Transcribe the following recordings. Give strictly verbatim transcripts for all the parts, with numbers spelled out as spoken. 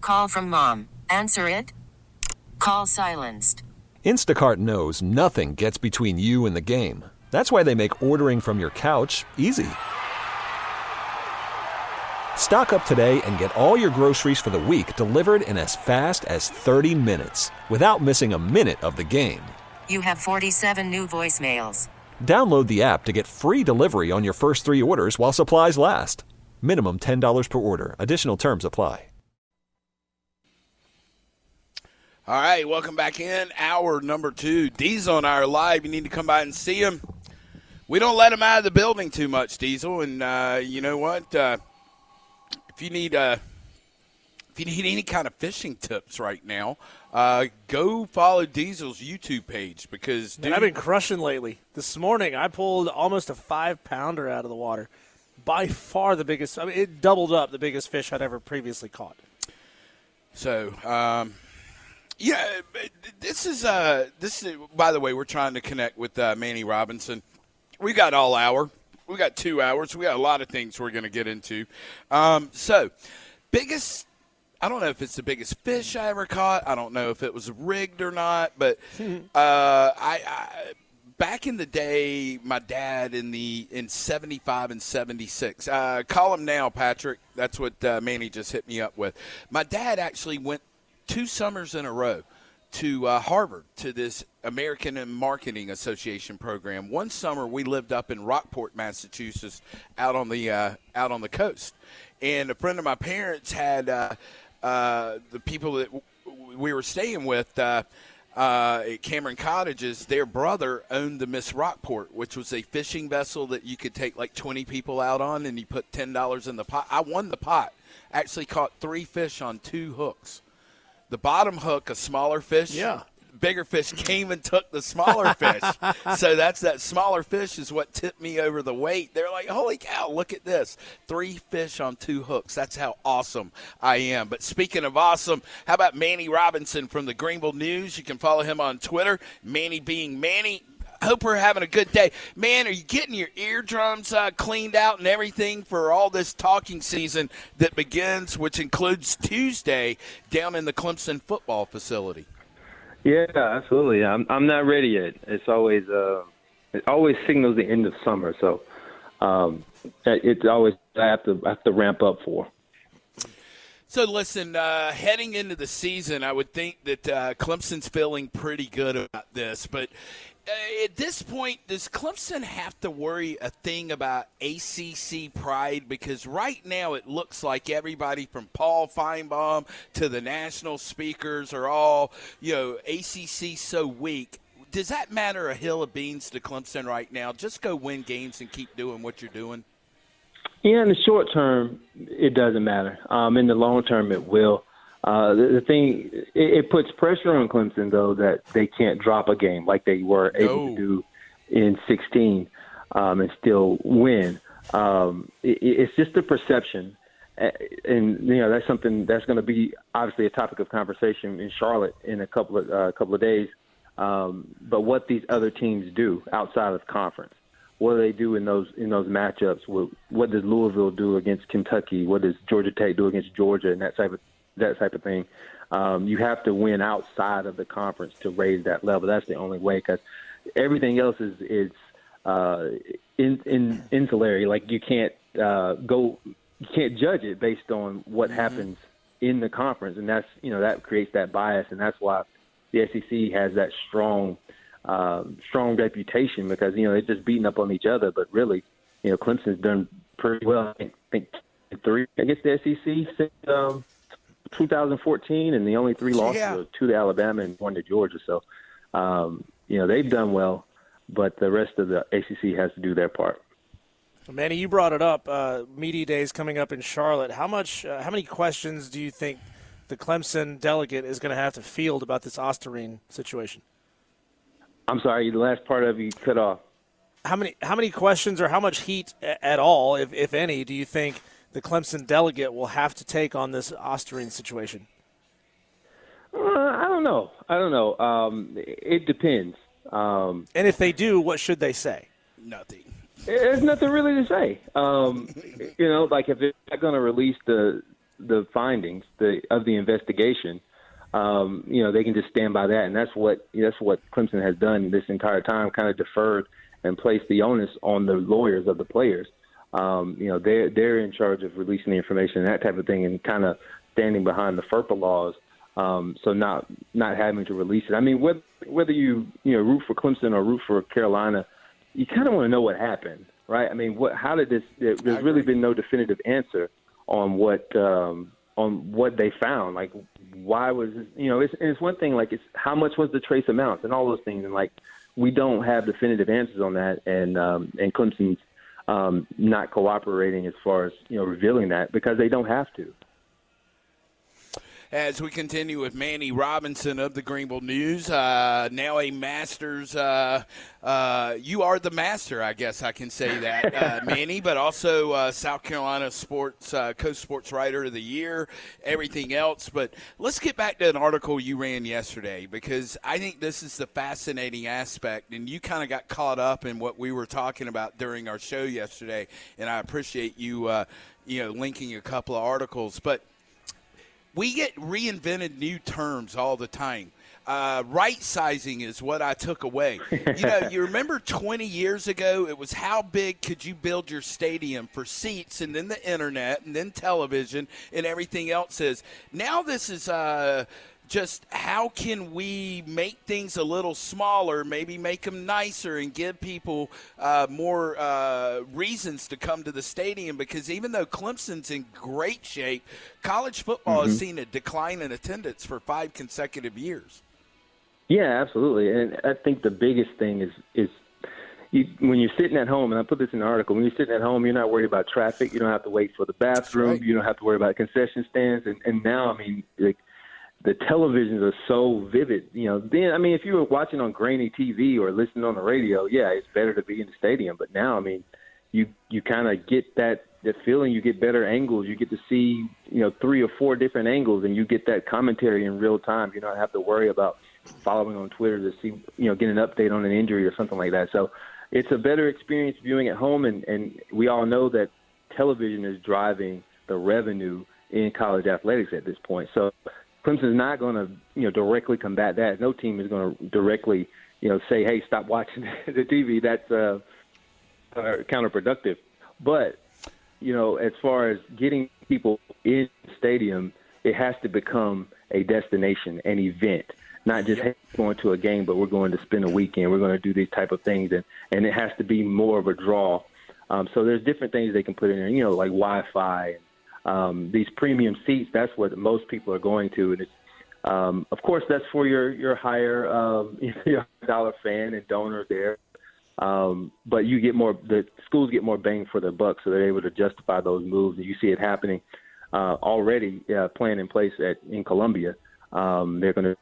Call from mom. Answer it. Call silenced. Instacart knows nothing gets between you and the game. That's why they make ordering from your couch easy. Stock up today and get all your groceries for the week delivered in as fast as thirty minutes without missing a minute of the game. You have forty-seven new voicemails. Download the app to get free delivery on your first three orders while supplies last. Minimum ten dollars per order. Additional terms apply. All right, welcome back in. Hour number two. Diesel and I are live. You need to come by and see him. We don't let him out of the building too much, Diesel. And uh, you know what? Uh, if you need uh, if you need any kind of fishing tips right now, uh, go follow Diesel's YouTube page because dude, Man, I've been crushing lately. This morning I pulled almost a five pounder out of the water. By far the biggest. I mean, it doubled up the biggest fish I'd ever previously caught. So. Um, Yeah, this is, uh, this is, by the way, we're trying to connect with uh, Manny Robinson. We got all hour. We got two hours. We got a lot of things we're going to get into. Um, so, biggest, I don't know if it's the biggest fish I ever caught. I don't know if it was rigged or not. But uh, I, I back in the day, my dad in the in seventy-five and seventy-six, uh, call him now, Patrick. That's what uh, Manny just hit me up with. My dad actually went two summers in a row to uh, Harvard, to this American Marketing Association program. One summer we lived up in Rockport, Massachusetts, out on the uh, out on the coast. And a friend of my parents had uh, uh, the people that w- we were staying with uh, uh, at Cameron Cottages. Their brother owned the Miss Rockport, which was a fishing vessel that you could take like twenty people out on, and you put ten dollars in the pot. I won the pot. Actually caught three fish on two hooks. The bottom hook, a smaller fish. Yeah. Bigger fish came and took the smaller fish. So that's that smaller fish is what tipped me over the weight. They're like, holy cow, look at this. Three fish on two hooks. That's how awesome I am. But speaking of awesome, how about Manny Robinson from the Greenville News? You can follow him on Twitter, Manny being Manny. Hope we're having a good day. Man, are you getting your eardrums uh, cleaned out and everything for all this talking season that begins, which includes Tuesday down in the Clemson football facility? Yeah, absolutely. I'm I'm not ready yet. It's always uh, it always signals the end of summer, so um, it's always I have to I have to ramp up for. So, listen, uh, heading into the season, I would think that uh, Clemson's feeling pretty good about this. But uh, at this point, does Clemson have to worry a thing about A C C pride? Because right now it looks like everybody from Paul Feinbaum to the national speakers are all, you know, A C C so weak. Does that matter a hill of beans to Clemson right now? Just go win games and keep doing what you're doing? Yeah, in the short term, it doesn't matter. Um, in the long term, it will. Uh, the, the thing, it, it puts pressure on Clemson, though, that they can't drop a game like they were able no. to do in sixteen um, and still win. Um, it, it's just a perception. And, you know, that's something that's going to be obviously a topic of conversation in Charlotte in a couple of uh, couple of days. Um, but what these other teams do outside of conference. What do they do in those in those matchups? What, what does Louisville do against Kentucky? What does Georgia Tech do against Georgia? And that type of that type of thing. Um, you have to win outside of the conference to raise that level. That's the only way, because everything else is is uh, in, in insulary. Like you can't uh, go, you can't judge it based on what mm-hmm. happens in the conference, and that's you know that creates that bias, and that's why the S E C has that strong. Um, strong reputation because, you know, they're just beating up on each other. But really, you know, Clemson's done pretty well. I think three against the S E C since um, two thousand fourteen, and the only three losses yeah. were two to Alabama and one to Georgia. So, um, you know, they've done well, but the rest of the A C C has to do their part. Manny, you brought it up. Uh, media days coming up in Charlotte. How much? Uh, how many questions do you think the Clemson delegate is going to have to field about this Ostarine situation? I'm sorry, the last part of you cut off. How many how many questions or how much heat at all, if, if any, do you think the Clemson delegate will have to take on this Ostarine situation? Uh, I don't know. I don't know. Um, it depends. Um, and if they do, what should they say? Nothing. There's nothing really to say. Um, you know, like if they're not going to release the the findings the, of the investigation, um, you know, they can just stand by that. And that's what that's what Clemson has done this entire time, kind of deferred and placed the onus on the lawyers of the players. Um, you know, they're, they're in charge of releasing the information and that type of thing, and kind of standing behind the FERPA laws. Um, so not not having to release it. I mean, whether, whether you, you know, root for Clemson or root for Carolina, you kind of want to know what happened, right? I mean, what, how did this – there's really been no definitive answer on what um, on what they found. Like, why was – you know, it's, and it's one thing, like, it's how much was the trace amounts and all those things. And, like, we don't have definitive answers on that. And, um, and Clemson's um, not cooperating as far as, you know, revealing that because they don't have to. As we continue with Manny Robinson of the Greenville News, uh, now a master's. Uh, uh, you are the master, I guess I can say that, uh, Manny, but also uh, South Carolina Sports uh, Coast Sports Writer of the Year, everything else. But let's get back to an article you ran yesterday, because I think this is the fascinating aspect, and you kind of got caught up in what we were talking about during our show yesterday, and I appreciate you, uh, you know, linking a couple of articles, but. We get reinvented new terms all the time. Uh, right sizing is what I took away. You know, you remember twenty years ago, it was how big could you build your stadium for seats, and then the internet, and then television, and everything else is. Now this is uh, just how can we make things a little smaller, maybe make them nicer, and give people uh, more uh, reasons to come to the stadium, because even though Clemson's in great shape, college football mm-hmm. has seen a decline in attendance for five consecutive years. Yeah, absolutely. And I think the biggest thing is is you, when you're sitting at home, and I put this in the article, when you're sitting at home, you're not worried about traffic. You don't have to wait for the bathroom. Right. You don't have to worry about concession stands. And, and now, I mean, like, the televisions are so vivid. You know, then, I mean, if you were watching on grainy T V or listening on the radio, yeah, it's better to be in the stadium. But now, I mean, you you kind of get that, that feeling. You get better angles. You get to see, you know, three or four different angles, and you get that commentary in real time. You don't have to worry about following on Twitter to see, you know, get an update on an injury or something like that. So it's a better experience viewing at home, and, and we all know that television is driving the revenue in college athletics at this point. So Clemson's not going to, you know, directly combat that. No team is going to directly, you know, say, hey, stop watching the T V. That's uh, uh, counterproductive. But, you know, as far as getting people in the stadium, it has to become a destination, an event, not just hey, going to a game, but we're going to spend a weekend. We're going to do these type of things, and, and it has to be more of a draw. Um, so there's different things they can put in there, you know, like Wi-Fi and Um, these premium seats. That's what most people are going to, and it's, um, of course, that's for your your higher um, your dollar fan and donor there. Um, but you get more. The schools get more bang for their buck, so they're able to justify those moves, and you see it happening uh, already. Uh, plan in place at in Columbia. Um, they're going to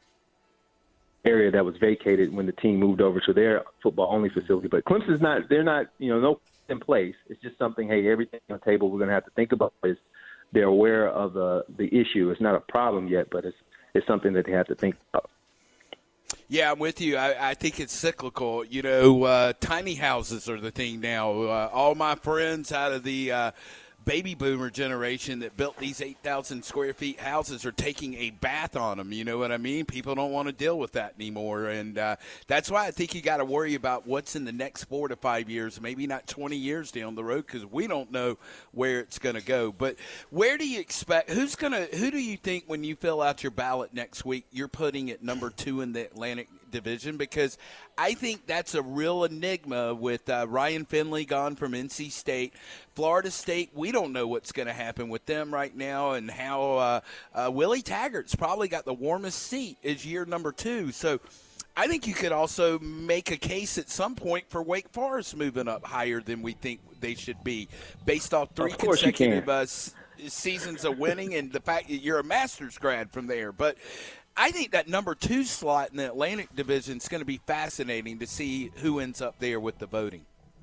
area that was vacated when the team moved over to their football only facility. But Clemson's not. They're not. You know, no in place. It's just something. Hey, everything on the table. We're going to have to think about is. They're aware of the the issue. It's not a problem yet, but it's it's something that they have to think about. Yeah, I'm with you. I, I think it's cyclical. You know, uh, tiny houses are the thing now. Uh, all my friends out of the uh, baby boomer generation that built these eight thousand square feet houses are taking a bath on them. You know what I mean? People don't want to deal with that anymore. And uh, that's why I think you got to worry about what's in the next four to five years, maybe not twenty years down the road, because we don't know where it's going to go. But where do you expect, who's going to, who do you think when you fill out your ballot next week, you're putting at number two in the Atlantic Division? Because I think that's a real enigma with uh, Ryan Finley gone from N C State. Florida State, we don't know what's going to happen with them right now, and how uh, uh, Willie Taggart's probably got the warmest seat as year number two. So I think you could also make a case at some point for Wake Forest moving up higher than we think they should be, based off three consecutive uh, s- seasons of winning and the fact that you're a master's grad from there. But I think that number two slot in the Atlantic Division is going to be fascinating to see who ends up there with the voting.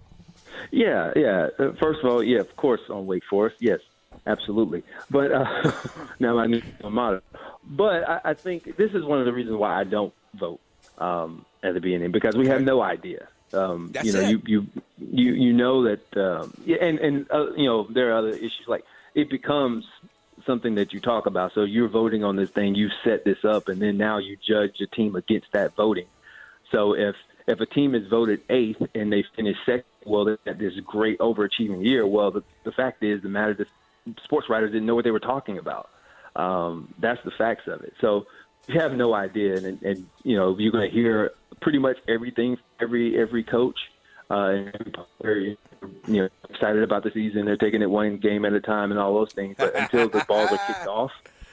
Yeah, yeah. Uh, first of all, yeah, of course, on Wake Forest, yes, absolutely. But uh, now I need a motto. But I, I think this is one of the reasons why I don't vote um, at the beginning, because we have no idea. Um, That's you know, it. you, you you you know that, um, yeah, and and uh, you know there are other issues like it becomes something that you talk about. So you're voting on this thing, you set this up, and then now you judge your team against that voting. So if if a team is voted eighth and they finish second, well, they had this great overachieving year. Well, the, the fact is, the matter the sports writers didn't know what they were talking about. Um, that's the facts of it. So you have no idea, and, and you know you're going to hear pretty much everything, every every coach, uh, and every player, you know, excited about the season. They're taking it one game at a time and all those things. But until the balls are kicked off,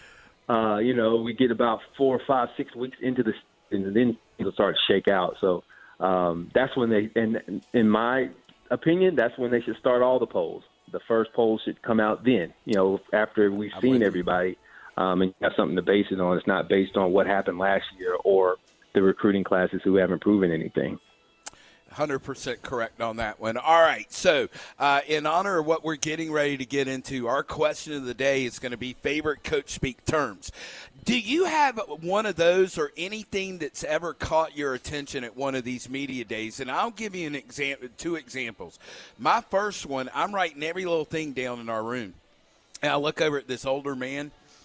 uh, you know, we get about four, five, six weeks into the season, and then it'll start to shake out. So um, that's when they, and in my opinion, that's when they should start all the polls. The first poll should come out then, you know, after we've seen everybody, um, and you have something to base it on. It's not based on what happened last year or the recruiting classes who haven't proven anything. one hundred percent correct on that one. All right, so uh, in honor of what we're getting ready to get into, our question of the day is going to be favorite coach speak terms. Do you have one of those or anything that's ever caught your attention at one of these media days? And I'll give you an example, two examples. My first one, I'm writing every little thing down in our room. And I look over at this older man.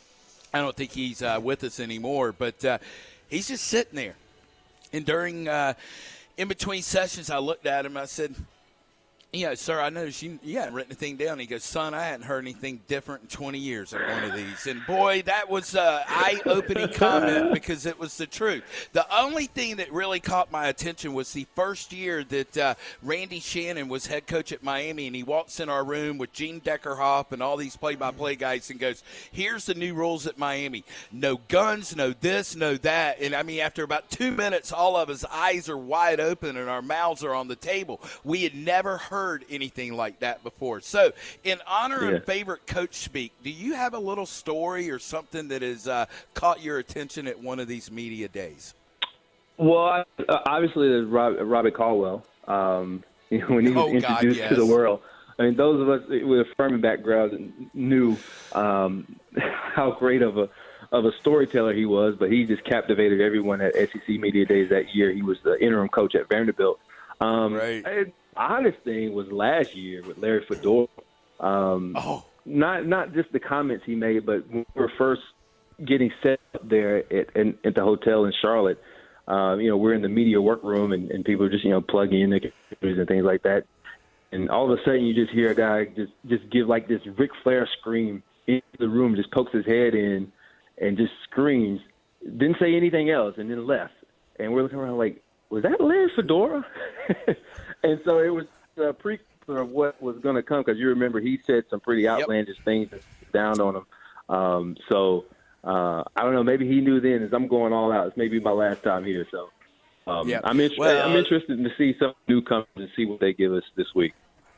I don't think he's uh, with us anymore, but uh, he's just sitting there. And during uh, – in between sessions, I looked at him. I said, "Yeah, sir, I noticed you, you hadn't written anything down." He goes, "Son, I hadn't heard anything different in twenty years at one of these." And, boy, that was an eye-opening comment because it was the truth. The only thing that really caught my attention was the first year that uh, Randy Shannon was head coach at Miami, and he walks in our room with Gene Deckerhoff and all these play-by-play guys and goes, "Here's the new rules at Miami. No guns, no this, no that." And, I mean, after about two minutes, all of his eyes are wide open and our mouths are on the table. We had never heard anything like that before. So, in honor yeah. of favorite coach speak, do you have a little story or something that has uh, caught your attention at one of these media days? Well, uh, obviously, there's Rob, Robbie Caldwell. Um, you know, when he was oh, introduced God, yes. to the world, I mean, those of us with a Furman background knew um, how great of a of a storyteller he was. But he just captivated everyone at S E C Media Days that year. He was the interim coach at Vanderbilt. Um, right. I, honest thing was last year with Larry Fedora. Um, oh. Not not just the comments he made, but when we were first getting set up there at, at, at the hotel in Charlotte, uh, you know, we're in the media workroom and, and people are just, you know, plugging in the computers and things like that. And all of a sudden you just hear a guy just, just give like this Ric Flair scream into the room, just pokes his head in and just screams, didn't say anything else, and then left. And we're looking around like, was that Larry Fedora? And so it was a precursor of what was going to come, because you remember he said some pretty outlandish yep. things down on him. Um, so uh, I don't know. Maybe he knew then, as I'm going all out, it's maybe my last time here. So um, yep. I'm, inter- well, I'm interested to see some newcomers and see what they give us this week.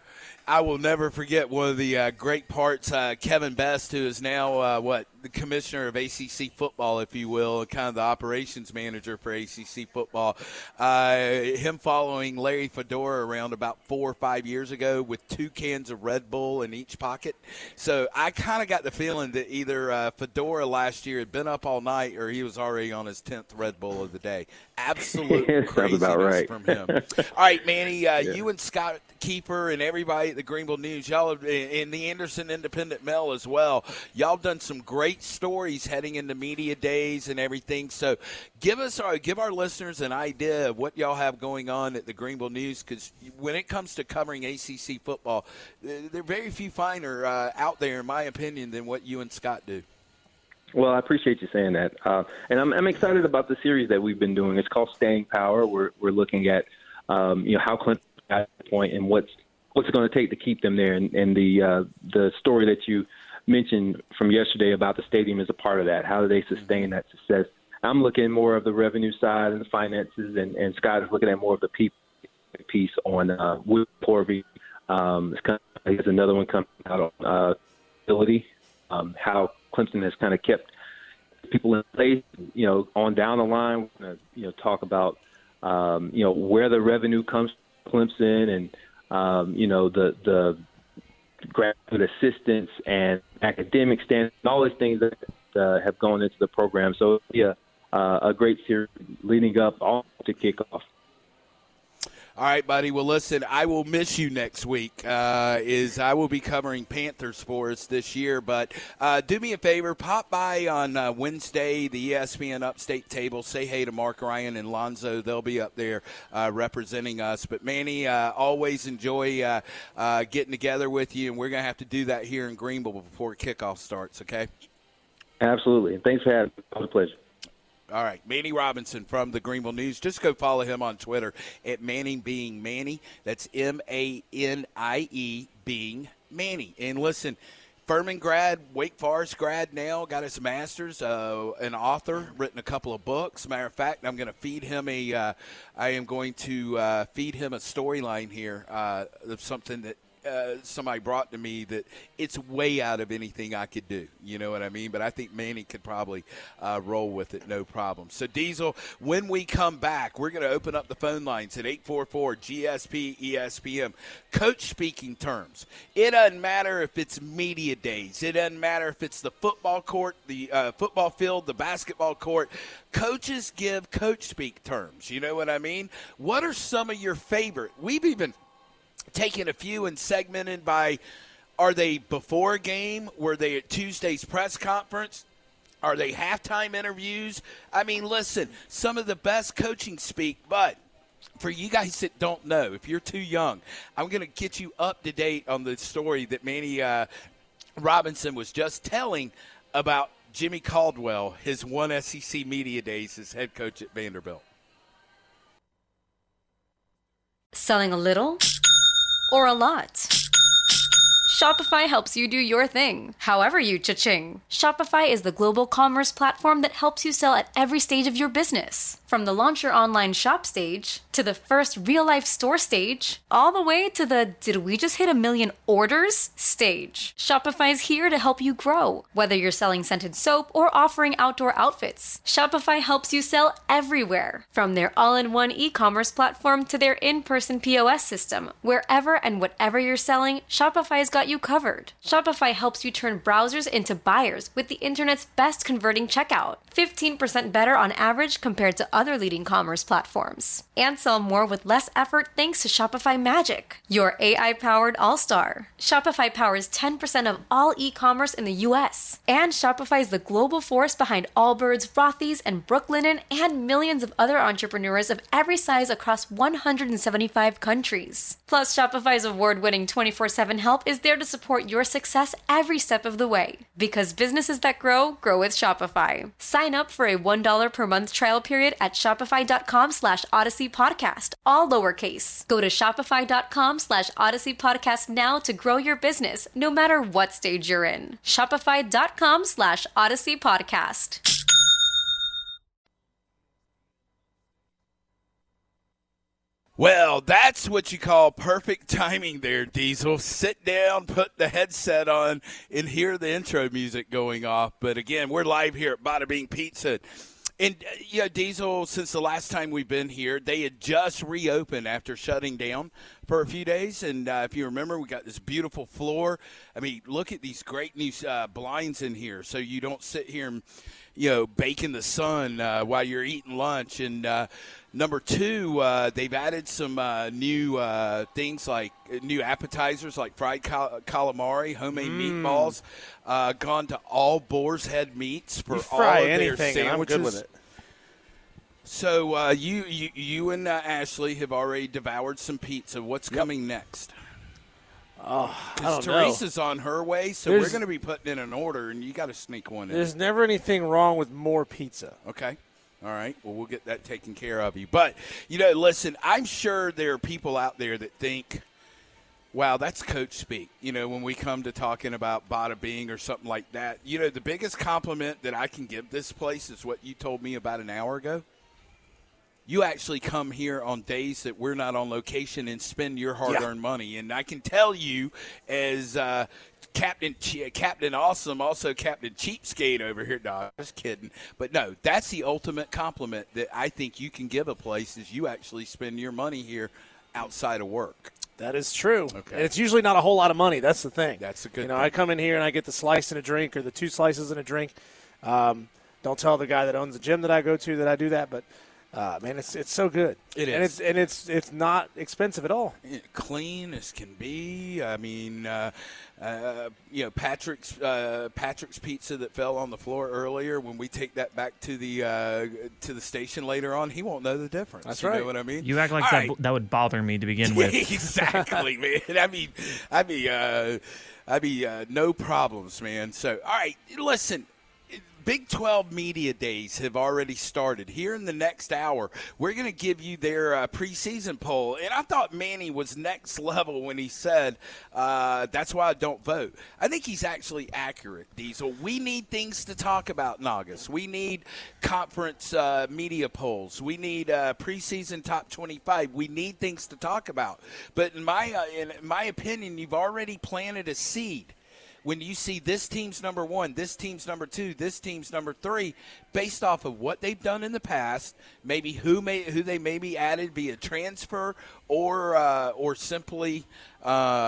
I will never forget one of the uh, great parts, uh, Kevin Best, who is now, uh, what, the commissioner of A C C football, if you will, kind of the operations manager for A C C football. Uh, him following Larry Fedora around about four or five years ago with two cans of Red Bull in each pocket. So I kind of got the feeling that either uh, Fedora last year had been up all night or he was already on his tenth Red Bull of the day. Absolute craziness about right. from him. All right, Manny, uh, yeah. you and Scott Keeper and everybody at the Greenville News, y'all have, and the Anderson Independent Mail as well, y'all have done some great stories heading into media days and everything. So give us our, give our listeners an idea of what y'all have going on at the Greenville News, because when it comes to covering A C C football, there are very few finer uh, out there, in my opinion, than what you and Scott do. Well, I appreciate you saying that. Uh, and I'm, I'm excited about the series that we've been doing. It's called Staying Power. We're, we're looking at, um, you know, how Clemson got to the point and what's, what's it going to take to keep them there. And, and the, uh, the story that you mentioned from yesterday about the stadium is a part of that. How do they sustain that success? I'm looking more of the revenue side and the finances, and, and Scott is looking at more of the people piece on uh, Will Porvey. Um, there's another one coming out on uh, ability, um, how Clemson has kind of kept people in place, you know, on down the line. We're going to, you know, talk about, um, you know, where the revenue comes from Clemson, and, um, you know, the, the graduate assistance and academic standards, and all these things that uh, have gone into the program. So it'll be a, uh, a great series leading up all to kickoff. All right, buddy. Well, listen, I will miss you next week. Uh, is I will be covering Panthers for us this year. But uh, do me a favor, pop by on uh, Wednesday, the E S P N Upstate table. Say hey to Mark Ryan and Lonzo. They'll be up there uh, representing us. But, Manny, uh, always enjoy uh, uh, getting together with you, and we're going to have to do that here in Greenville before kickoff starts, okay? Absolutely. Thanks for having me. It was a pleasure. All right, Manny Robinson from the Greenville News. Just go follow him on Twitter at Manning Being Manny. That's M A N I E Being Manny. And listen, Furman grad, Wake Forest grad now, got his master's, uh, an author, written a couple of books. Matter of fact, I'm going to feed him a. Uh, I am going to uh, feed him a storyline here uh, of something that. Uh, somebody brought to me that it's way out of anything I could do. You know what I mean? But I think Manny could probably uh, roll with it, no problem. So, Diesel, when we come back, we're going to open up the phone lines at eight four four G S P E S P M. Coach speaking terms. It doesn't matter if it's media days. It doesn't matter if it's the football court, the uh, football field, the basketball court. Coaches give coach speak terms. You know what I mean? What are some of your favorite? We've even – taking a few and segmented by, are they before a game? Were they at Tuesday's press conference? Are they halftime interviews? I mean, listen, some of the best coaching speak, but for you guys that don't know, if you're too young, I'm going to get you up to date on the story that Manny uh, Robinson was just telling about Jimmy Caldwell, his one S E C Media Days as head coach at Vanderbilt. Selling a little or a lot? Shopify helps you do your thing, however you cha-ching. Shopify is the global commerce platform that helps you sell at every stage of your business. From the launch your online shop stage, to the first real-life store stage, all the way to the did we just hit a million orders stage. Shopify is here to help you grow. Whether you're selling scented soap or offering outdoor outfits, Shopify helps you sell everywhere. From their all-in-one e-commerce platform to their in-person P O S system, wherever and whatever you're selling, Shopify's got you covered. Shopify helps you turn browsers into buyers with the internet's best converting checkout. fifteen percent better on average compared to other leading commerce platforms. And sell more with less effort thanks to Shopify Magic, your A I-powered all-star. Shopify powers ten percent of all e-commerce in the U S. And Shopify is the global force behind Allbirds, Rothy's, and Brooklinen, and millions of other entrepreneurs of every size across one hundred seventy-five countries. Plus, Shopify's award-winning twenty-four seven help is there to support your success every step of the way. Because businesses that grow, grow with Shopify. Sign up for a one dollar per month trial period at shopify.com slash Odyssey Podcast, all lowercase. Go to shopify.com slash Odyssey Podcast now to grow your business, no matter what stage you're in. Shopify.com slash Odyssey Podcast. Well, that's what you call perfect timing there, Diesel. Sit down, put the headset on, and hear the intro music going off. But, again, we're live here at Bada Bing Pizza. And, you know, Diesel, since the last time we've been here, they had just reopened after shutting down for a few days. And uh, if you remember, we got this beautiful floor. I mean, look at these great new uh, blinds in here so you don't sit here and, you know, bake in the sun uh, while you're eating lunch. And uh, number two, uh, they've added some uh, new uh, things like new appetizers like fried cal- calamari, homemade mm. meatballs, uh, gone to all Boar's Head meats for you all fry of their anything, sandwiches. and I'm good with it. So uh, you, you you and uh, Ashley have already devoured some pizza. What's yep. coming next? Oh, I don't Teresa's know. on her way, so There's, we're going to be putting in an order, and you got to sneak one in. There's never anything wrong with more pizza. Okay. All right. Well, we'll get that taken care of you. But, you know, listen, I'm sure there are people out there that think, wow, that's coach speak. You know, when we come to talking about Bada Bing or something like that. You know, the biggest compliment that I can give this place is what you told me about an hour ago. You actually come here on days that we're not on location and spend your hard-earned yeah. money. And I can tell you, as uh, Captain Ch- Captain Awesome, also Captain Cheapskate over here, no, just kidding. But, no, that's the ultimate compliment that I think you can give a place is you actually spend your money here outside of work. That is true. Okay. And it's usually not a whole lot of money. That's the thing. That's a good You know, thing. I come in here and I get the slice and a drink or the two slices and a drink. Um, don't tell the guy that owns the gym that I go to that I do that, but – Uh, man, it's it's so good. It and is. it's and it's it's not expensive at all. Clean as can be. I mean, uh, uh, you know, Patrick's uh, Patrick's pizza that fell on the floor earlier. When we take that back to the uh, to the station later on, he won't know the difference. That's you right. know what I mean? You act like All that right. that would bother me to begin with. Exactly, man. I mean, I mean, uh, I mean, uh, no problems, man. So, all right, listen. Big twelve Media Days have already started. Here in the next hour, we're going to give you their uh, preseason poll. And I thought Manny was next level when he said, uh, that's why I don't vote. I think he's actually accurate, Diesel. We need things to talk about in August. We need conference uh, media polls. We need uh, preseason top twenty-five. We need things to talk about. But in my, uh, in my opinion, you've already planted a seed. When you see this team's number one, this team's number two, this team's number three, based off of what they've done in the past, maybe who may who they maybe added via transfer or uh, or simply uh,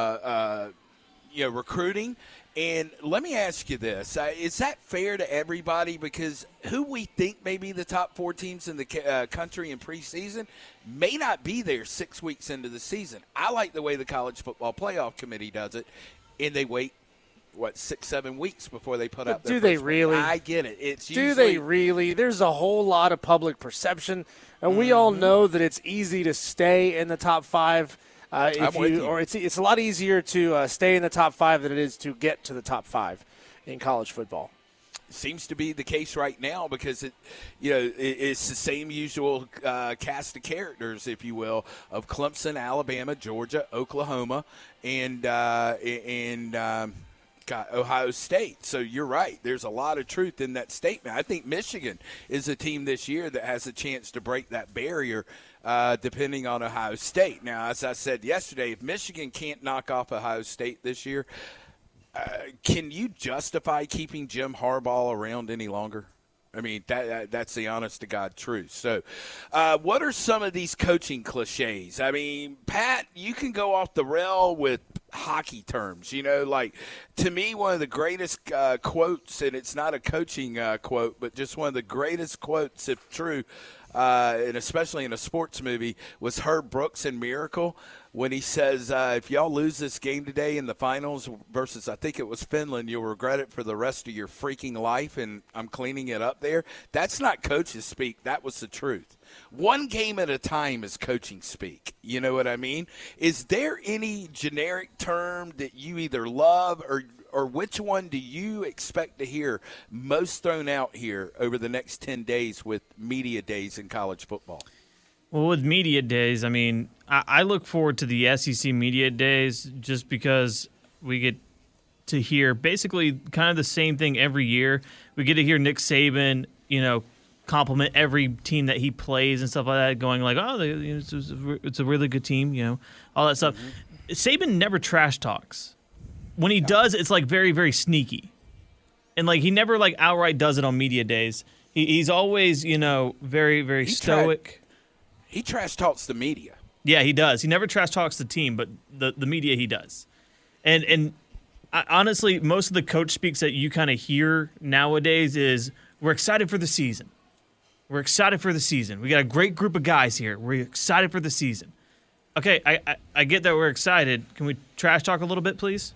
uh, you know recruiting. And let me ask you this: uh, is that fair to everybody? Because who we think may be the top four teams in the uh, country in preseason may not be there six weeks into the season. I like the way the College Football Playoff Committee does it, and they wait. What, six, seven weeks before they put out their do they first really? one. I get it. It's Do usually, they really? There's a whole lot of public perception, and we all know that it's easy to stay in the top five. Uh, if I'm with you. or it's it's a lot easier to uh, stay in the top five than it is to get to the top five in college football. Seems to be the case right now because it, you know, it, it's the same usual uh, cast of characters, if you will, of Clemson, Alabama, Georgia, Oklahoma, and uh, and. Um, Got Ohio State. So you're right. There's a lot of truth in that statement. I think Michigan is a team this year that has a chance to break that barrier uh, depending on Ohio State. Now, as I said yesterday, if Michigan can't knock off Ohio State this year, uh, can you justify keeping Jim Harbaugh around any longer? I mean, that, that that's the honest-to-God truth. So uh, what are some of these coaching cliches? I mean, Pat, you can go off the rail with hockey terms. You know, like, to me, one of the greatest uh, quotes, and it's not a coaching uh, quote, but just one of the greatest quotes, if true, uh, and especially in a sports movie, was Herb Brooks in Miracle when he says, uh, if y'all lose this game today in the finals versus, I think it was Finland, you'll regret it for the rest of your freaking life, and I'm cleaning it up there. That's not coaches speak. That was the truth. One game at a time is coaching speak. You know what I mean? Is there any generic term that you either love or or which one do you expect to hear most thrown out here over the next ten days with media days in college football? Well, with media days, I mean, I, I look forward to the S E C media days just because we get to hear basically kind of the same thing every year. We get to hear Nick Saban, you know, compliment every team that he plays and stuff like that, going like, oh, they, you know, it's, it's a really good team, you know, all that stuff. Mm-hmm. Saban never trash talks. When he does, it's like very, very sneaky. And like he never like outright does it on media days. He, he's always, you know, very, very he stoic. Tried, he trash talks the media. Yeah, he does. He never trash talks the team, but the, the media he does. And and I, honestly, most of the coach speaks that you kind of hear nowadays is, we're excited for the season. We're excited for the season. We got a great group of guys here. We're excited for the season. Okay, I, I, I get that we're excited. Can we trash talk a little bit, please?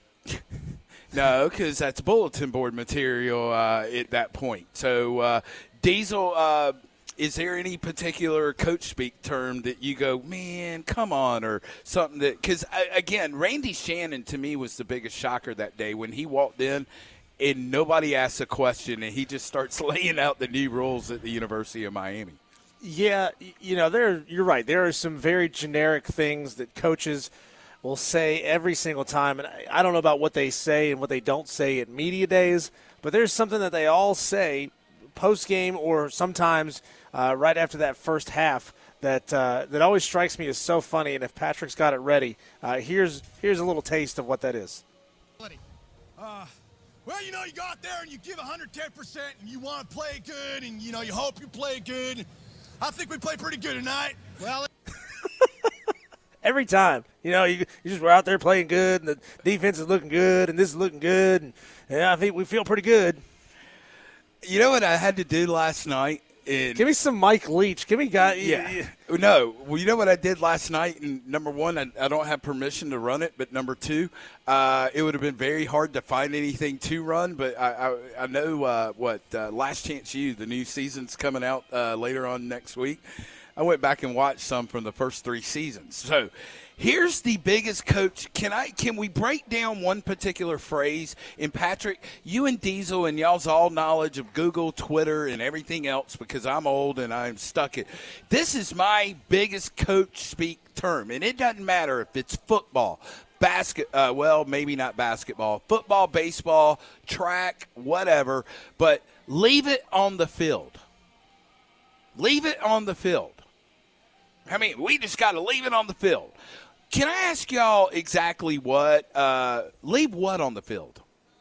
No, because that's bulletin board material uh, at that point. So, uh, Diesel, uh, is there any particular coach speak term that you go, man, come on, or something that – because, again, Randy Shannon to me was the biggest shocker that day when he walked in and nobody asked a question and he just starts laying out the new rules at the University of Miami. Yeah, you know, there. You're right. There are some very generic things that coaches – will say every single time, and I, I don't know about what they say and what they don't say at media days, but there's something that they all say post-game or sometimes uh, right after that first half that uh, that always strikes me as so funny, and if Patrick's got it ready, uh, here's here's a little taste of what that is. Uh, well, you know, you go out there and you give one hundred ten percent and you want to play good and, you know, you hope you play good. I think we played pretty good tonight. Well, every time, you know, you, you just were out there playing good, and the defense is looking good, and this is looking good, and yeah, I think we feel pretty good. You know what I had to do last night? And Give me some Mike Leach. Give me guy. yeah. No. Well, you know what I did last night? And number one, I, I don't have permission to run it. But number two, uh, it would have been very hard to find anything to run. But I, I, I know uh, what uh, Last Chance U, the new season's coming out uh, later on next week. I went back and watched some from the first three seasons. So here's the biggest coach. Can I? Can we break down one particular phrase? And Patrick, you and Diesel and y'all's all knowledge of Google, Twitter, and everything else, because I'm old and I'm stuck it. This is my biggest coach speak term, and it doesn't matter if it's football, basket. Uh, well, maybe not basketball, football, baseball, track, whatever. But leave it on the field. Leave it on the field. I mean, we just got to leave it on the field. Can I ask y'all exactly what? Uh, leave what on the field?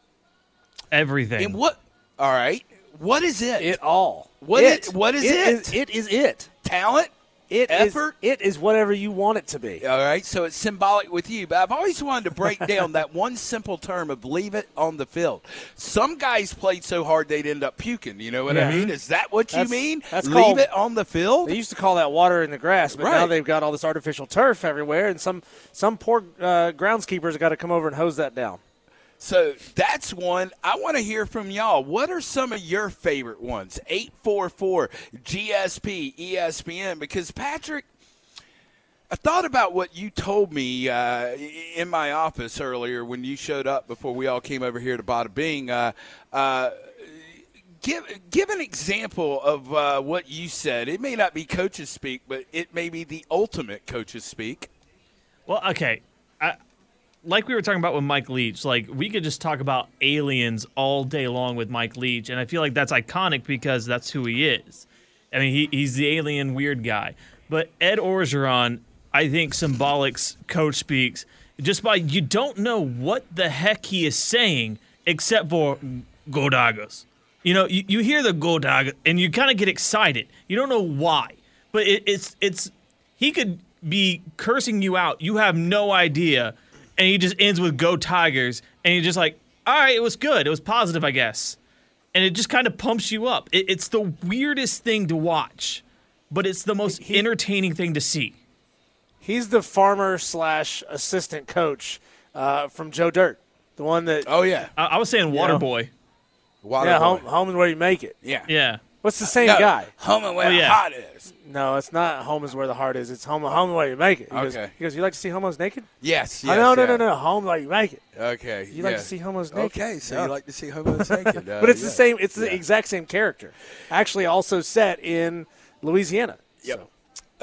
Everything. And what? All right. What is it? It all. What it. is- what is it? it? Is, it is it. Talent? It Effort? Is, it is whatever you want it to be. All right. So it's symbolic with you. But I've always wanted to break down that one simple term of leave it on the field. Some guys played so hard they'd end up puking. You know what Yeah. I mean? Is that what That's- you mean? that's leave called- it on the field? They used to call that water in the grass, but Right. now they've got all this artificial turf everywhere, and some some poor uh, groundskeepers have got to come over and hose that down. So that's one. I want to hear from y'all. What are some of your favorite ones? eight four four G S P E S P N. Because, Patrick, I thought about what you told me uh, in my office earlier when you showed up before we all came over here to Bada Bing. Uh, uh, give, give an example of uh, what you said. It may not be coaches speak, but it may be the ultimate coaches speak. Well, okay. I, like we were talking about with Mike Leach, like we could just talk about aliens all day long with Mike Leach, and I feel like that's iconic because that's who he is. I mean, he, he's the alien weird guy. But Ed Orgeron, I think Symbolics coach speaks just by you don't know what the heck he is saying except for Go Doggers. You know, you, you hear the Go Doggers and you kind of get excited. You don't know why, but it, it's it's he could be cursing you out. You have no idea, and he just ends with Go Tigers, and you're just like, all right, it was good. It was positive, I guess. And it just kind of pumps you up. It, it's the weirdest thing to watch, but it's the most He- entertaining thing to see. He's the farmer slash assistant coach uh, from Joe Dirt, the one that Oh, yeah. I, I was saying Water know. Boy. Water yeah, boy. home, home is where you make it. Yeah. Yeah. What's the same No, guy? Home and where Oh, the yeah. heart is. No, it's not home is where the heart is. It's home, home is where you make it. He goes, Okay. he goes, you like to see homos naked? Yes, yes. oh, no, no, yeah. no, no. Home where you make it. Okay. You like yeah. to see homos naked. Okay, so Yeah. you like to see homos naked. Uh, But it's yeah. the same. It's the Yeah. exact same character. Actually, also set in Louisiana. Yep. So,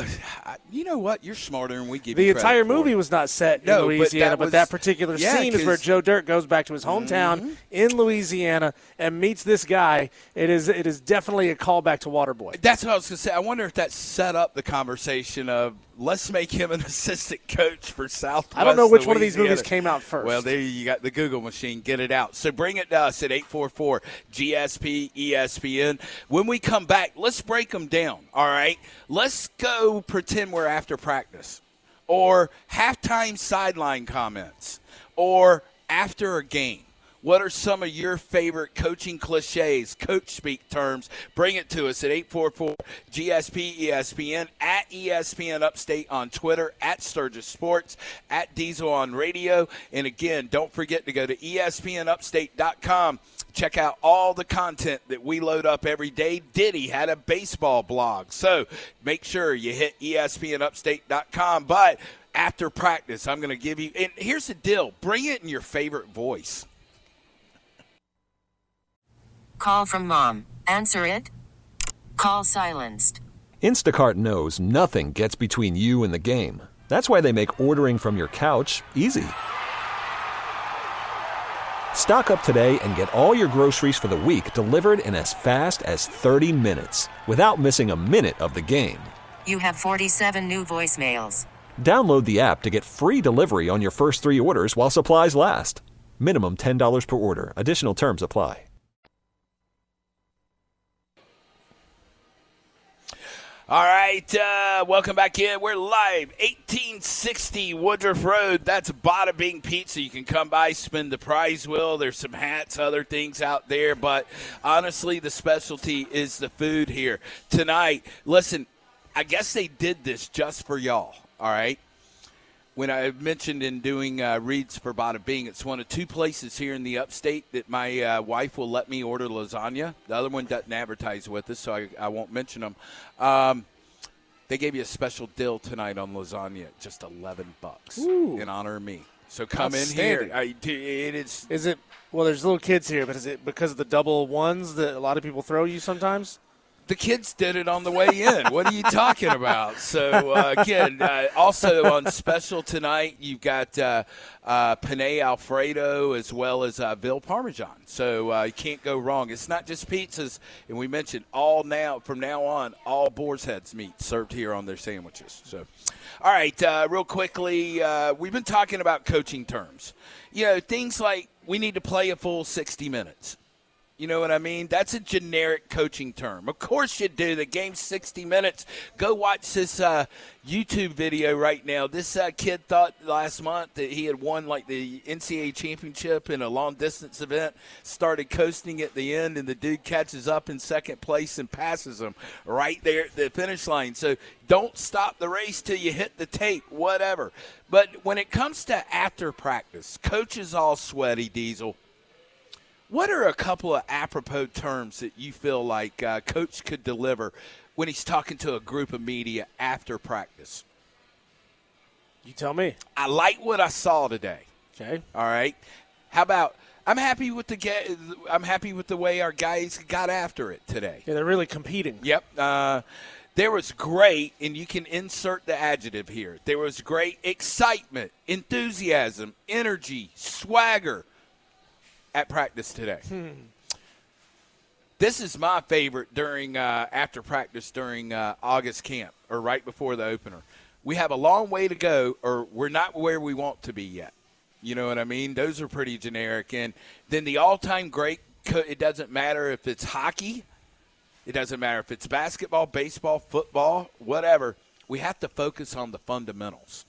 I- You know what? You're smarter than we give the you credit entire for. movie was not set No, in but Louisiana, that but was- that particular yeah, scene is where 'cause- Joe Dirt goes back to his hometown Mm-hmm. in Louisiana and meets this guy. It is it is definitely a callback to Waterboy. That's what I was going to say. I wonder if that set up the conversation of let's make him an assistant coach for Southwest I don't know which one of these Louisiana. movies came out first. Well, there you got the Google machine. Get it out. So bring it to us at eight four four G S P E S P N. When we come back, let's break them down, all right? Let's go pretend we're after practice or halftime sideline comments or after a game. What are some of your favorite coaching cliches, coach speak terms? Bring it to us at eight four four G S P E S P N, at E S P N Upstate on Twitter, at Sturgis Sports, at Diesel on Radio. And again, don't forget to go to E S P N upstate dot com. Check out all the content that we load up every day. Diddy had a baseball blog. So make sure you hit E S P N upstate dot com. But after practice, I'm going to give you – and here's the deal. Bring it in your favorite voice. Call from mom. Answer it. Call silenced. Instacart knows nothing gets between you and the game. That's why they make ordering from your couch easy. Stock up today and get all your groceries for the week delivered in as fast as thirty minutes without missing a minute of the game. You have forty-seven new voicemails. Download the app to get free delivery on your first three orders while supplies last. Minimum ten dollars per order. Additional terms apply. All right, uh, welcome back in. We're live, eighteen sixty Woodruff Road. That's Bada Bing Pizza. You can come by, spin the prize wheel. There's some hats, other things out there. But honestly, the specialty is the food here. Tonight, listen, I guess they did this just for y'all, all right? When I mentioned in doing uh, reads for Bada Bing, it's one of two places here in the upstate that my uh, wife will let me order lasagna. The other one doesn't advertise with us, so I, I won't mention them. Um, they gave you a special deal tonight on lasagna, just eleven bucks Ooh. In honor of me. So come in here. I, it is. Is it? Well, there's little kids here, but is it because of the double ones that a lot of people throw you sometimes? The kids did it on the way in. What are you talking about? So, uh, again, uh, also on special tonight, you've got uh, uh, Penne Alfredo as well as uh, Ville Parmesan. So uh, you can't go wrong. It's not just pizzas. And we mentioned all now, from now on, all Boar's Heads meat served here on their sandwiches. So, all right, uh, real quickly, uh, we've been talking about coaching terms. You know, things like we need to play a full sixty minutes. You know what I mean? That's a generic coaching term. Of course you do. The game's sixty minutes. Go watch this uh, YouTube video right now. This uh, kid thought last month that he had won, like, the N C double A championship in a long-distance event, started coasting at the end, and the dude catches up in second place and passes him right there at the finish line. So don't stop the race till you hit the tape, whatever. But when it comes to after practice, coach is all sweaty, Diesel. What are a couple of apropos terms that you feel like uh, Coach could deliver when he's talking to a group of media after practice? You tell me. I like what I saw today. Okay. All right. How about I'm happy with the I'm happy with the way our guys got after it today. Yeah, they're really competing. Yep. Uh, there was great, and you can insert the adjective here. There was great excitement, enthusiasm, energy, swagger at practice today. Hmm. This is my favorite during uh, after practice during uh, August camp or right before the opener. We have a long way to go, or we're not where we want to be yet. You know what I mean? Those are pretty generic. And then the all-time great, it doesn't matter if it's hockey, it doesn't matter if it's basketball, baseball, football, whatever. We have to focus on the fundamentals.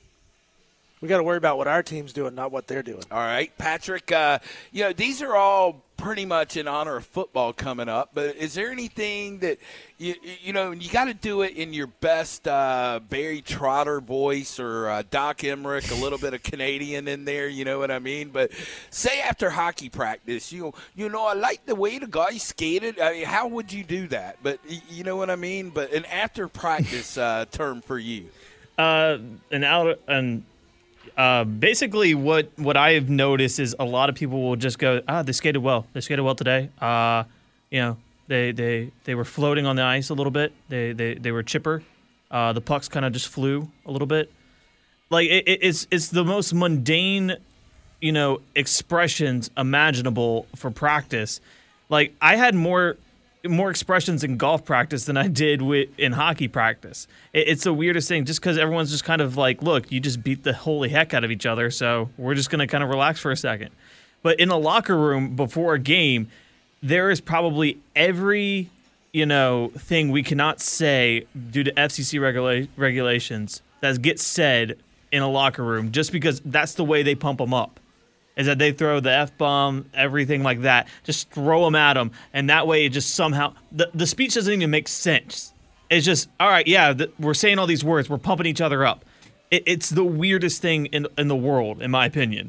We got to worry about what our team's doing, not what they're doing. All right, Patrick, uh, you know, these are all pretty much in honor of football coming up, but is there anything that, you, you know, you got to do it in your best uh, Barry Trotter voice or uh, Doc Emmerich, a little bit of Canadian in there, you know what I mean? But say after hockey practice, you, you know, I like the way the guy skated. I mean, how would you do that? But you know what I mean? But an after practice uh, term for you. Uh, an out an Uh, basically, what, what I have noticed is a lot of people will just go, ah, they skated well. They skated well today. Uh, you know, they, they they were floating on the ice a little bit. They they, they were chipper. Uh, the pucks kind of just flew a little bit. Like it, it's it's the most mundane, you know, expressions imaginable for practice. Like I had more. more expressions in golf practice than I did with, in hockey practice. It, it's the weirdest thing just because everyone's just kind of like, look, you just beat the holy heck out of each other, so we're just going to kind of relax for a second. But in a locker room before a game, there is probably every, you know, thing we cannot say due to F C C regula- regulations that gets said in a locker room just because that's the way they pump them up. Is that they throw the F-bomb, everything like that. Just throw them at them, and that way it just somehow – the the speech doesn't even make sense. It's just, all right, yeah, the, we're saying all these words. We're pumping each other up. It, it's the weirdest thing in in the world, in my opinion.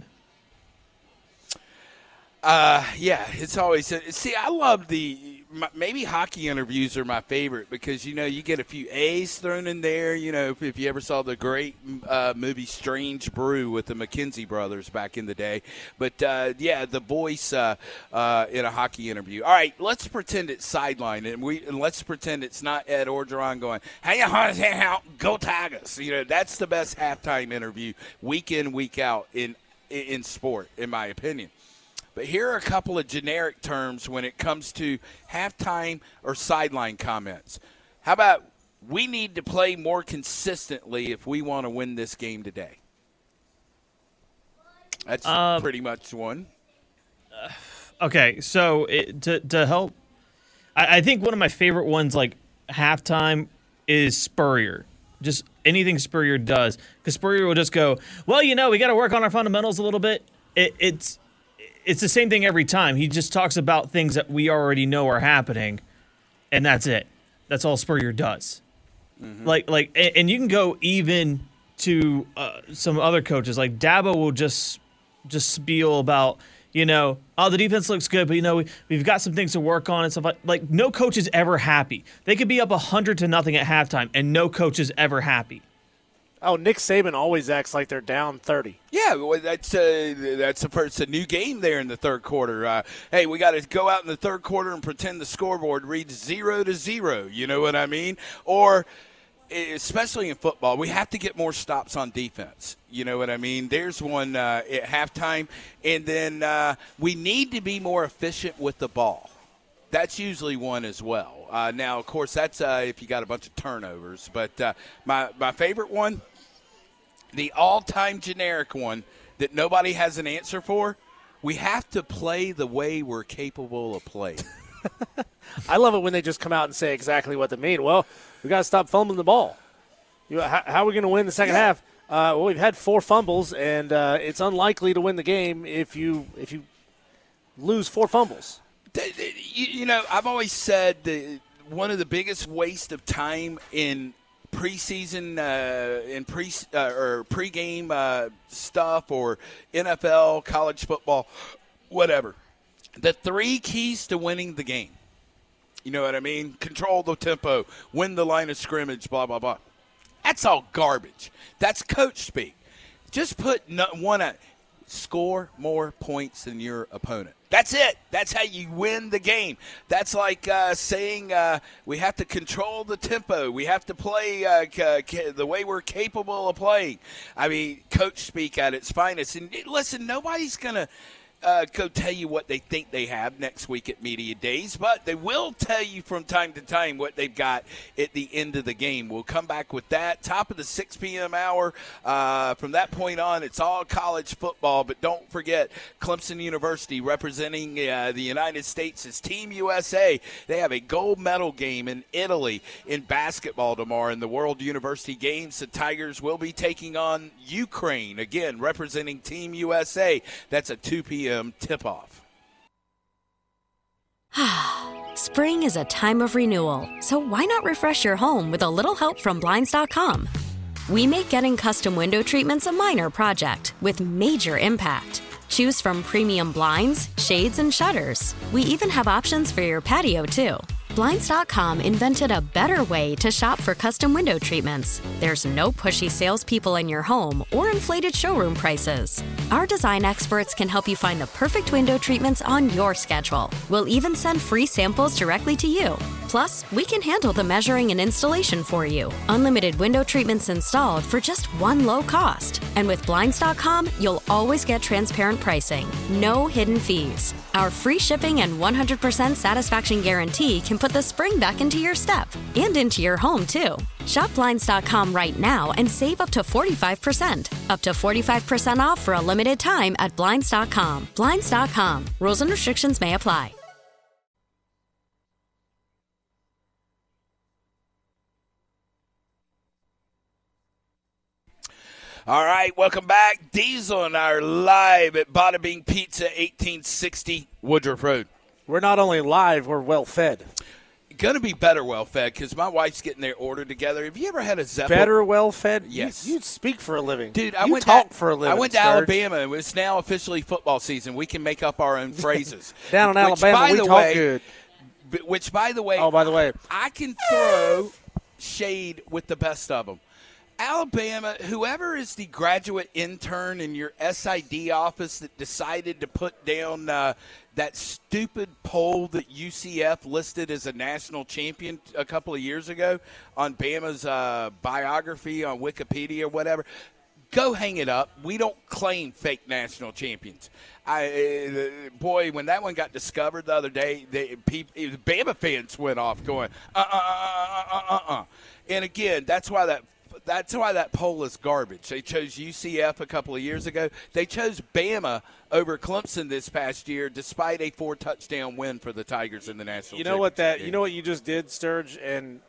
Uh, yeah, it's always – see, I love the – maybe hockey interviews are my favorite because, you know, you get a few A's thrown in there. You know, if, if you ever saw the great uh, movie Strange Brew with the McKenzie brothers back in the day. But, uh, yeah, the voice uh, uh, in a hockey interview. All right, let's pretend it's sideline, and we and let's pretend it's not Ed Orgeron going, hey, go Tigers. You know, that's the best halftime interview week in, week out in in sport, in my opinion. But here are a couple of generic terms when it comes to halftime or sideline comments. How about we need to play more consistently if we want to win this game today? That's uh, pretty much one. Uh, okay, so it, to to help, I, I think one of my favorite ones, like halftime is Spurrier. Just anything Spurrier does. Because Spurrier will just go, well, you know, we got to work on our fundamentals a little bit. It, it's it's the same thing every time. He just talks about things that we already know are happening, and that's it. That's all Spurrier does. Mm-hmm. Like, like, and you can go even to uh, some other coaches. Like Dabo will just just spiel about, you know, oh, the defense looks good, but, you know, we, we've got some things to work on and stuff like Like, no coach is ever happy. They could be up one hundred to nothing at halftime, and no coach is ever happy. Oh, Nick Saban always acts like they're down thirty. Yeah, well, that's uh, that's the first a new game there in the third quarter. Uh, hey, we got to go out in the third quarter and pretend the scoreboard reads zero to zero. You know what I mean? Or especially in football, we have to get more stops on defense. You know what I mean? There's one uh, at halftime, and then uh, we need to be more efficient with the ball. That's usually one as well. Uh, now, of course, that's uh, if you got a bunch of turnovers. But uh, my my favorite one, the all-time generic one that nobody has an answer for, we have to play the way we're capable of playing. I love it when they just come out and say exactly what they mean. Well, we got to stop fumbling the ball. You know, how, how are we going to win the second yeah. half? Uh, well, we've had four fumbles, and uh, it's unlikely to win the game if you if you lose four fumbles. You know, I've always said that one of the biggest waste of time in preseason, uh, in pre uh, or pregame uh, stuff, or N F L, college football, whatever. The three keys to winning the game. You know what I mean? Control the tempo, win the line of scrimmage, blah, blah, blah. That's all garbage. That's coach speak. Just put no, one – score more points than your opponent. That's it. That's how you win the game. That's like uh, saying uh, we have to control the tempo. We have to play uh, ca- the way we're capable of playing. I mean, coach speak at its finest. And listen, nobody's going to Uh, go tell you what they think they have next week at Media Days, but they will tell you from time to time what they've got at the end of the game. We'll come back with that. Top of the six p.m. hour. Uh, from that point on, it's all college football, but don't forget Clemson University representing uh, the United States is Team U S A. They have a gold medal game in Italy in basketball tomorrow in the World University Games. The Tigers will be taking on Ukraine, again, representing Team U S A. That's a two p.m. tip-off. Spring is a time of renewal, so why not refresh your home with a little help from Blinds dot com? We make getting custom window treatments a minor project with major impact. Choose from premium blinds, shades, and shutters. We even have options for your patio, too. Blinds dot com invented a better way to shop for custom window treatments. There's no pushy salespeople in your home or inflated showroom prices. Our design experts can help you find the perfect window treatments on your schedule. We'll even send free samples directly to you. Plus, we can handle the measuring and installation for you. Unlimited window treatments installed for just one low cost. And with Blinds dot com, you'll always get transparent pricing. No hidden fees. Our free shipping and one hundred percent satisfaction guarantee can put the spring back into your step and into your home, too. Shop Blinds dot com right now and save up to forty-five percent. Up to forty-five percent off for a limited time at Blinds dot com. Blinds dot com. Rules and restrictions may apply. All right, welcome back. Diesel and I are live at Bada Bing Pizza, eighteen sixty Woodruff Road. We're not only live, we're well fed. Going to be better well fed because my wife's getting their order together. Have you ever had a Zeppel? Better well fed? Yes. You, you speak for a living. Dude, I you went talk to, for a living. I went to Sturge. Alabama, and it's now officially football season. We can make up our own phrases. Down in which, Alabama, by we the talk way, good. Which, by the way, oh, by the way, I can throw shade with the best of them. Alabama, whoever is the graduate intern in your S I D office that decided to put down uh, that stupid poll that U C F listed as a national champion a couple of years ago on Bama's uh, biography on Wikipedia or whatever, go hang it up. We don't claim fake national champions. I, uh, boy, when that one got discovered the other day, they, people, Bama fans went off going, uh, uh, uh, uh, uh, uh. And again, that's why that That's why that poll is garbage. They chose U C F a couple of years ago. They chose Bama over Clemson this past year, despite a four-touchdown win for the Tigers in the national. You know what that? game. You know what you just did, Sturge, and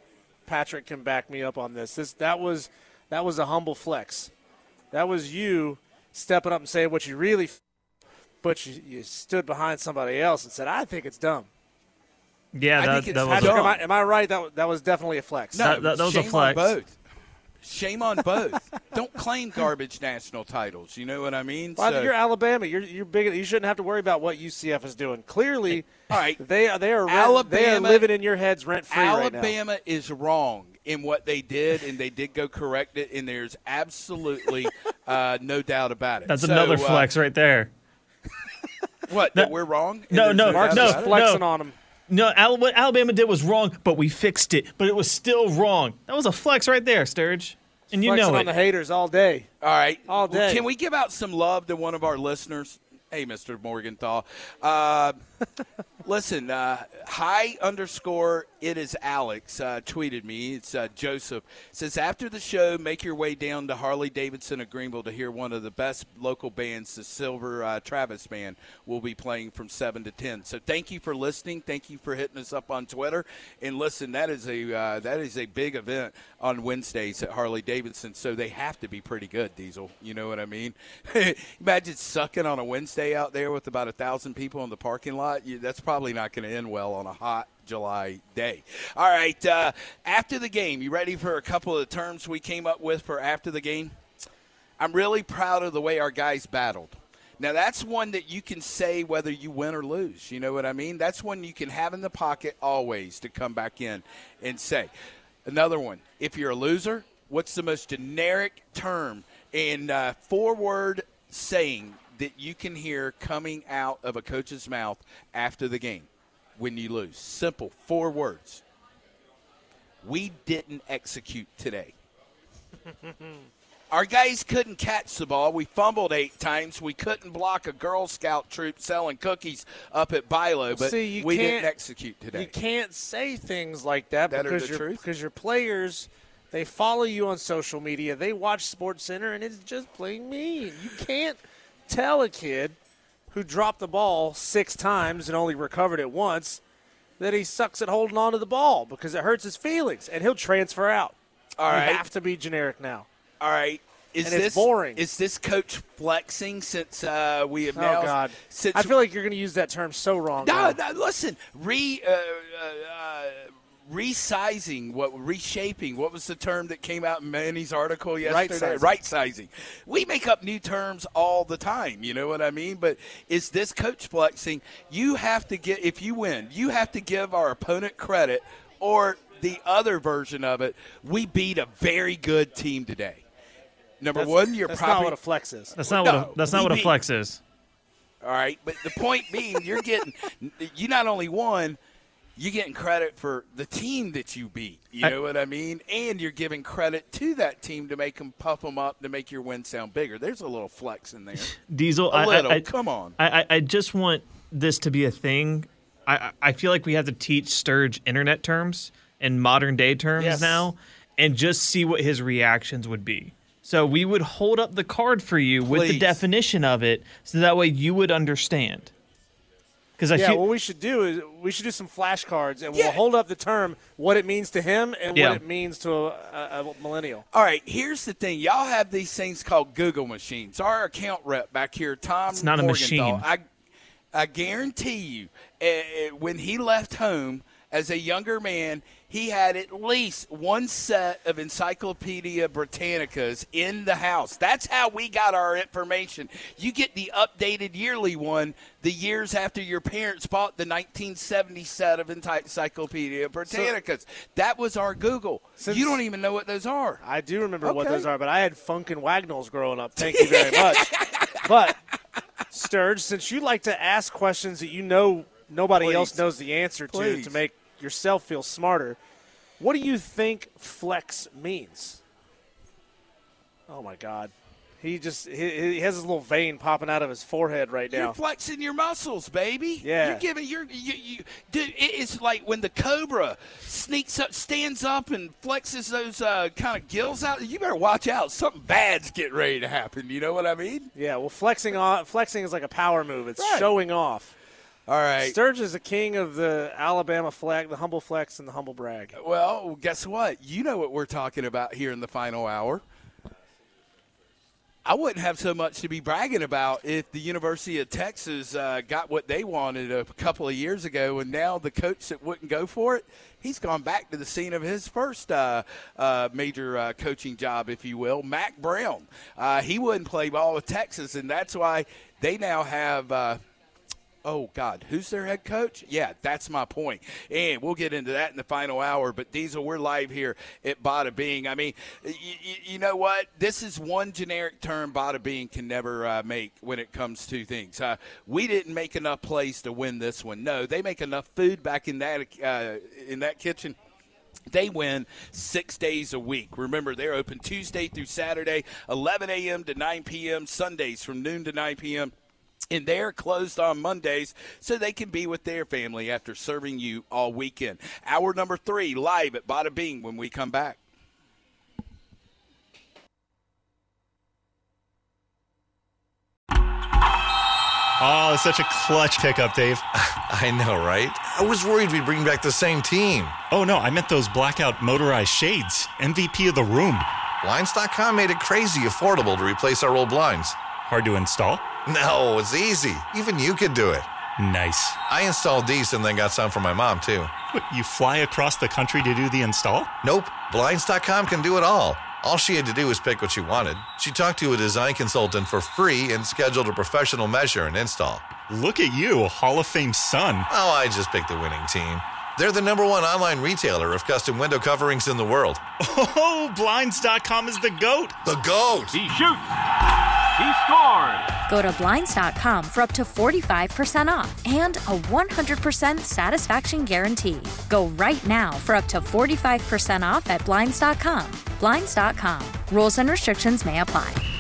Patrick can back me up on this. This that was that was a humble flex. That was you stepping up and saying what you really f- but you, you stood behind somebody else and said, I think it's dumb. Yeah, I that, think it's that was Patrick, a, am I, am I right? That, that was definitely a flex. No, That- that- that was a shame flex. on both. Shame on both. Don't claim garbage national titles. You know what I mean? Well, So- you're Alabama. You're you're big. You shouldn't have to worry about what U C F is doing. Clearly, all right. they are they are rent, Alabama, they are living in your heads rent free right now. Alabama is wrong in what they did, and they did go correct it, and there's absolutely uh, no doubt about it. that's So, another uh, flex right there. What? That we're wrong? And No, there's no, doubt Mark's no, just about it? flexing no. on them. No, Al- what Alabama did was wrong, but we fixed it. But it was still wrong. That was a flex right there, Sturge. And you Flexing know on it. the haters all day. All right. All day. Can we give out some love to one of our listeners? Hey, Mister Morgenthau. Uh, listen, uh, hi underscore it is Alex uh, tweeted me. It's uh, Joseph. Says, after the show, make your way down to Harley-Davidson of Greenville to hear one of the best local bands, the Silver uh, Travis Band, will be playing from seven to ten. So thank you for listening. Thank you for hitting us up on Twitter. And listen, that is a uh, that is a big event on Wednesdays at Harley-Davidson, so they have to be pretty good, Diesel. You know what I mean? Imagine sucking on a Wednesday out there with about a thousand people in the parking lot. You, that's probably not going to end well on a hot July day. All right, uh, after the game, you ready for a couple of the terms we came up with for after the game? I'm really proud of the way our guys battled. Now, that's one that you can say whether you win or lose. You know what I mean? That's one you can have in the pocket always to come back in and say. Another one, if you're a loser, what's the most generic term and uh, four-word saying that you can hear coming out of a coach's mouth after the game when you lose? Simple, four words. We didn't execute today. Our guys couldn't catch the ball. We fumbled eight times. We couldn't block a Girl Scout troop selling cookies up at Bilo, but See, you we can't- didn't execute today. You can't say things like that, That are because the your truth? because your players, they follow you on social media. They watch Sports Center, and it's just plain mean. You can't tell a kid who dropped the ball six times and only recovered it once that he sucks at holding on to the ball because it hurts his feelings, and he'll transfer out. All you right. have to be generic now. All right. Is And it's this boring. Is this coach flexing since uh, we have Oh, now? God. Since I feel like you're going to use that term so wrong. no, now. no, listen, re uh, uh, uh, resizing, what reshaping? What was the term that came out in Manny's article yesterday? Right-sizing. Right sizing. We make up new terms all the time. You know what I mean? But is this coach flexing? You have to get if you win, you have to give our opponent credit, or the other version of it, we beat a very good team today. Number That's, one, you're that's probably not what a flex is. That's not No, what a, that's not we what a beat- flex is. all right. But the point being, you're getting you not only won, you're getting credit for the team that you beat. You I- know what I mean? And you're giving credit to that team to make them puff them up to make your win sound bigger. There's a little flex in there. Diesel, A I, little. I, I, Come on. I, I- I just want this to be a thing. I, I I feel like we have to teach Sturge internet terms and modern day terms Yes. now, and just see what his reactions would be. So we would hold up the card for you with the Please. definition of it, so that way you would understand. Because I Yeah, feel what we should do is we should do some flashcards, and Yeah. we'll hold up the term, what it means to him and Yeah. what it means to a, a, a millennial. All right, here's the thing. Y'all have these things called Google machines. Our account rep back here, Tom It's not a Morgenthau, machine. I, I guarantee you, uh, when he left home as a younger man, he had at least one set of Encyclopedia Britannicas in the house. That's how we got our information. You get the updated yearly one the years after your parents bought the nineteen seventy set of Encyclopedia Britannicas. That was our Google. Since- you don't even know what those are. I do remember what Okay. those are, but I had Funkin' Wagnalls growing up. Thank you very much. But, Sturge, since you like to ask questions that you know nobody Please. else knows the answer to Please. to make yourself feel smarter, what do you think flex means? Oh, my God. He just he, he has this little vein popping out of his forehead right now. You're flexing your muscles, baby. Yeah. You're giving you're you, you dude, it is like when the cobra sneaks up, stands up and flexes those uh, kind of gills out. You better watch out. Something bad's getting ready to happen. You know what I mean? Yeah, well, flexing on, flexing is like a power move. It's Right. showing off. All right. Sturge is the king of the Alabama flag, the humble flex, and the humble brag. Well, guess what? You know what we're talking about here in the final hour. I wouldn't have so much to be bragging about if the University of Texas uh, got what they wanted a couple of years ago, and now the coach that wouldn't go for it, he's gone back to the scene of his first uh, uh, major uh, coaching job, if you will, Mack Brown. Uh, he wouldn't play ball with Texas, and that's why they now have uh, – oh, God, who's their head coach? Yeah, that's my point. And we'll get into that in the final hour. But, Diesel, we're live here at Bada Bing. I mean, y- y- you know what? This is one generic term Bada Bing can never uh, make when it comes to things. Uh, we didn't make enough plays to win this one. No, they make enough food back in that uh, in that kitchen. They win six days a week. Remember, they're open Tuesday through Saturday, eleven a.m. to nine p.m., Sundays from noon to nine p.m., and they're closed on Mondays so they can be with their family after serving you all weekend. Hour number three, live at Bada Bing when we come back. Oh, it's such a clutch pickup, Dave. I know, right? I was worried we'd bring back the same team. Oh, no, I meant those blackout motorized shades. M V P of the room. Blinds dot com made it crazy affordable to replace our old blinds. Hard to install? No, it's easy. Even you could do it. Nice. I installed these and then got some for my mom, too. What, you fly across the country to do the install? Nope. Blinds dot com can do it all. All she had to do was pick what she wanted. She talked to a design consultant for free and scheduled a professional measure and install. Look at you, Hall of Fame son. Oh, I just picked the winning team. They're the number one online retailer of custom window coverings in the world. Oh, Blinds dot com is the GOAT. The GOAT! He shoots! He scores! Go to Blinds dot com for up to forty-five percent off and a one hundred percent satisfaction guarantee. Go right now for up to forty-five percent off at Blinds dot com. Blinds dot com. Rules and restrictions may apply.